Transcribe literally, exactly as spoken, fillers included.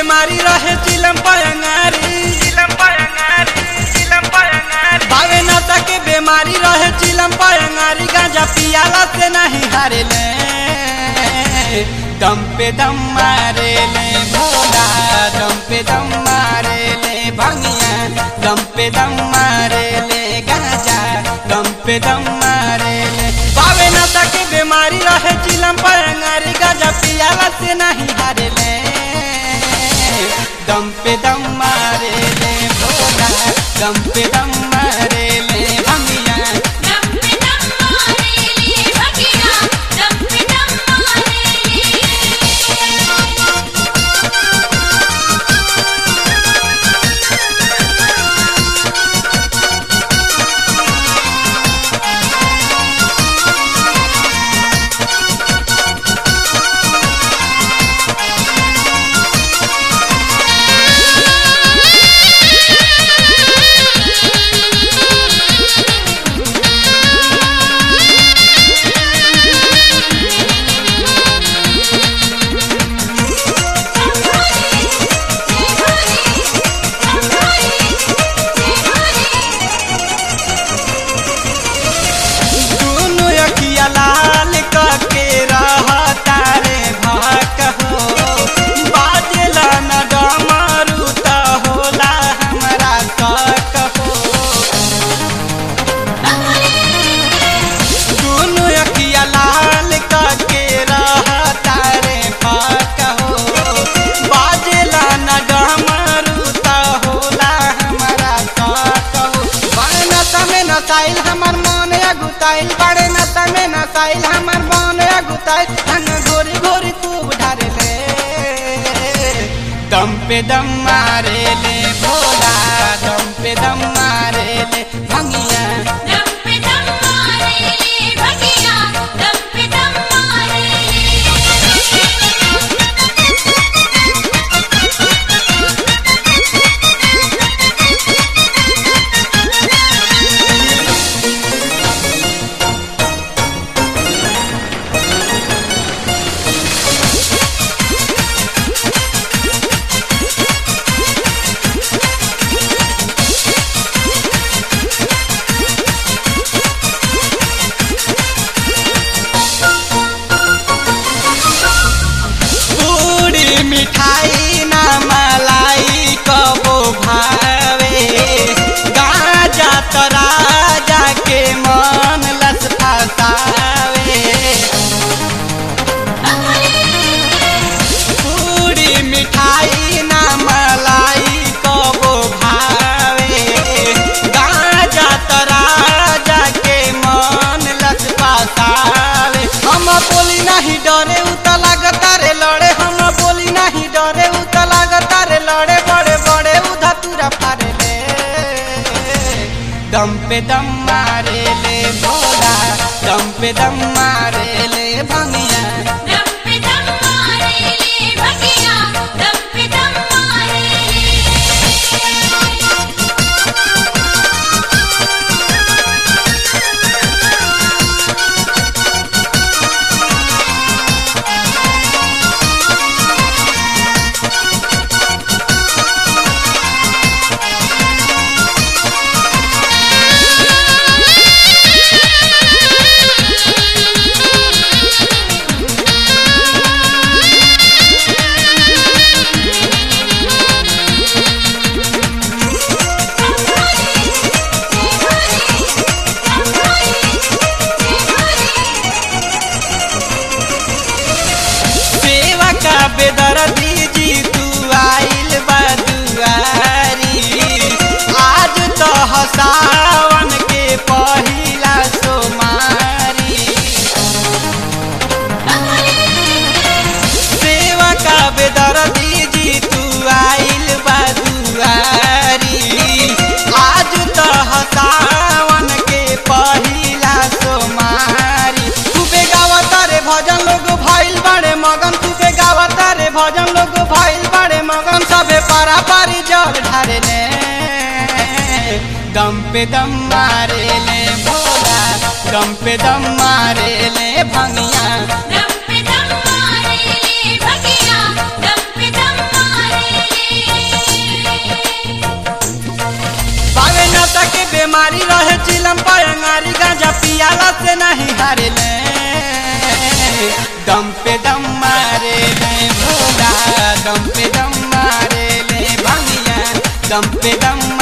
बीमारी रहे चिलम पयंगारी चिलम पयंगारी चिलम पयंगारी बावे नशा के बीमारी रहे चिलम पयंगारी गांजा पियाला से नहीं हारे ले दम पे दम मारे ले भोला दम पे दम मारे ले भंगिया दम पे दम मारे ले गांजा दम पे दम मारे ले बावे नशा के बीमारी रहे चिलम पयंगारी गांजा पियाला से नहीं हारे ले दम पे दम मारे ले भोला दम पे दम मारे ले भंगिया दम पे दम मारे ले भंगिया दम पे दम मारे नसाइल हमर मन अगुताइल बड़े नशा में नसाइल हमर मन अगुताइल हंग घोरी घोरी खूब ढारे ले दम पे दम मारे ले भोला दम पे दम मारे ले भंगिया दम पे दम मारे ले भंगिया दम पे दम मारे मिठाई ना मलाई कबो भावे गाजा तो राजा के मन लस फसावे पूरी मिठाई ना मलाई कबो भावे गाजा तो राजा के मन लस फसावे हम बोली नहीं डरे उता लगता रे लड़े हम बोली नहीं डरे उता लगता रे लड़े बड़े बड़े उधा तुरा फारे ले दम पे दम मारे ले भोला दम पे दम मारे ले भंगिया दम पे दम मारे ले भंगिया दम पे दम मारे बेदर्दी जी तू आइल बदुआरी आज तो हसावन के पहिला सोमारी सेवा का बेदर्दी जी तू आइल बदुआरी आज तो हसावन के पहिला सोमारी तू बेगावता रे भजन लोग भाइल बड़े मगन तू बेगावता रे भजन लोग भाइल बड़े मगन सबे पारा पारी जल ढारे ले दम पे दम मारे ले भोला दम पे दम मारे ले भंगिया दम पे दम मारे ले भंगिया दम पे दम मारे से नहीं हारे ले, दम पे दम मारे ले भोला, दम पे दम मारे ले भंगिया, दम पे दम